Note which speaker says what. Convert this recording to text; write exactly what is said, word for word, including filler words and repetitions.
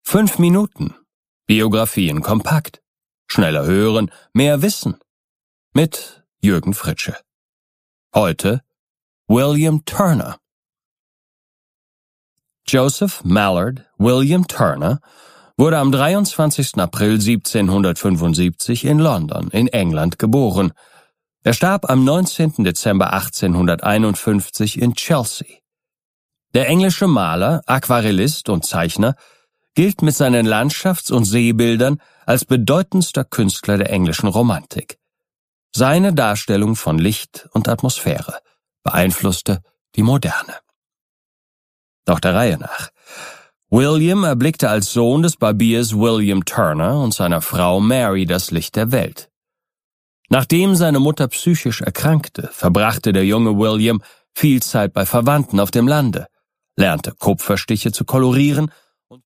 Speaker 1: Fünf Minuten. Biografien kompakt. Schneller hören, mehr wissen. Mit Jürgen Fritsche. Heute William Turner. Joseph Mallard William Turner wurde am dreiundzwanzigsten April siebzehnhundertfünfundsiebzig in London in England geboren. Er starb am neunzehnten Dezember achtzehnhunderteinundfünfzig in Chelsea. Der englische Maler, Aquarellist und Zeichner gilt mit seinen Landschafts- und Seebildern als bedeutendster Künstler der englischen Romantik. Seine Darstellung von Licht und Atmosphäre beeinflusste die Moderne. Doch der Reihe nach. William erblickte als Sohn des Barbiers William Turner und seiner Frau Mary das Licht der Welt. Nachdem seine Mutter psychisch erkrankte, verbrachte der junge William viel Zeit bei Verwandten auf dem Lande, lernte Kupferstiche zu kolorieren